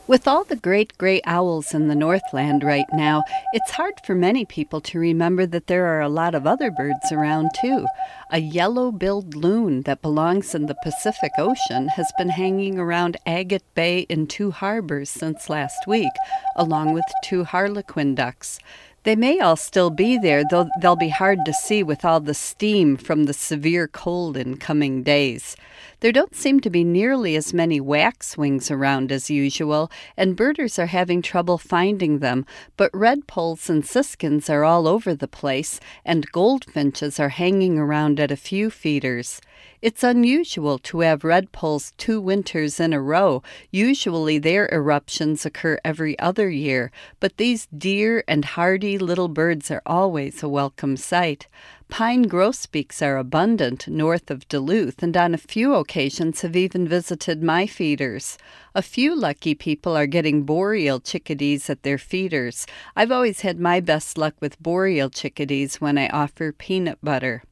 With all the great gray owls in the Northland right now, it's hard for many people to remember that there are a lot of other birds around too. A yellow-billed loon that belongs in the Pacific Ocean has been hanging around Agate Bay in two harbors since last week, along with two harlequin ducks. They may all still be there, though they'll be hard to see with all the steam from the severe cold in coming days. There don't seem to be nearly as many waxwings around as usual, and birders are having trouble finding them, but redpolls and siskins are all over the place, and goldfinches are hanging around at a few feeders. It's unusual to have redpolls 2 winters in a row. Usually their eruptions occur every other year, but these dear and hardy little birds are always a welcome sight. Pine grosbeaks are abundant north of Duluth, and on a few occasions have even visited my feeders. A few lucky people are getting boreal chickadees at their feeders. I've always had my best luck with boreal chickadees when I offer peanut butter.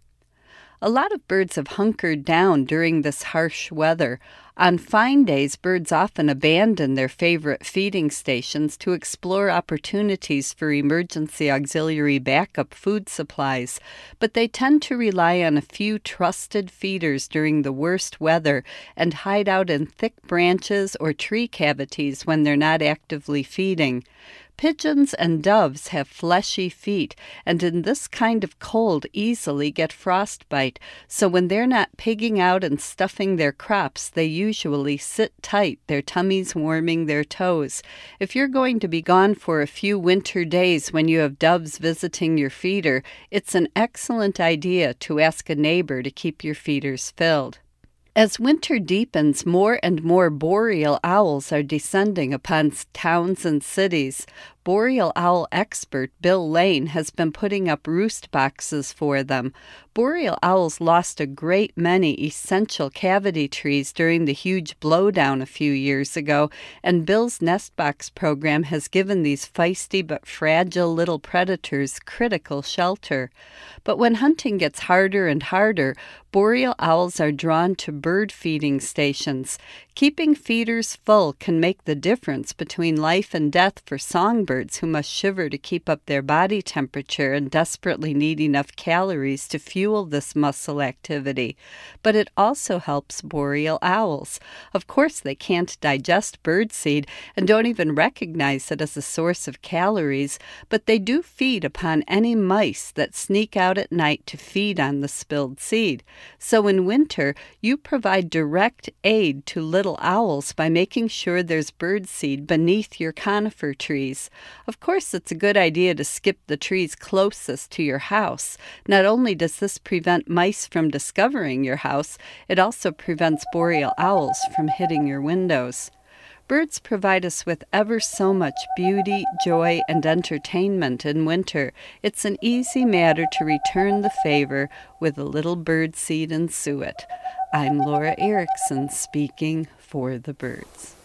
A lot of birds have hunkered down during this harsh weather. On fine days, birds often abandon their favorite feeding stations to explore opportunities for emergency auxiliary backup food supplies, but they tend to rely on a few trusted feeders during the worst weather and hide out in thick branches or tree cavities when they're not actively feeding. Pigeons and doves have fleshy feet, and in this kind of cold easily get frostbite, so when they're not pigging out and stuffing their crops, they usually sit tight, their tummies warming their toes. If you're going to be gone for a few winter days when you have doves visiting your feeder, it's an excellent idea to ask a neighbor to keep your feeders filled. As winter deepens, more and more boreal owls are descending upon towns and cities. Boreal owl expert Bill Lane has been putting up roost boxes for them. Boreal owls lost a great many essential cavity trees during the huge blowdown a few years ago, and Bill's nest box program has given these feisty but fragile little predators critical shelter. But when hunting gets harder and harder, boreal owls are drawn to bird feeding stations. Keeping feeders full can make the difference between life and death for songbirds who must shiver to keep up their body temperature and desperately need enough calories to fuel this muscle activity. But it also helps boreal owls. Of course, they can't digest birdseed and don't even recognize it as a source of calories, but they do feed upon any mice that sneak out at night to feed on the spilled seed. So in winter, you provide direct aid to little owls by making sure there's birdseed beneath your conifer trees. Of course, it's a good idea to skip the trees closest to your house. Not only does this prevent mice from discovering your house, it also prevents boreal owls from hitting your windows. Birds provide us with ever so much beauty, joy, and entertainment in winter. It's an easy matter to return the favor with a little birdseed and suet. I'm Laura Erickson speaking for the birds.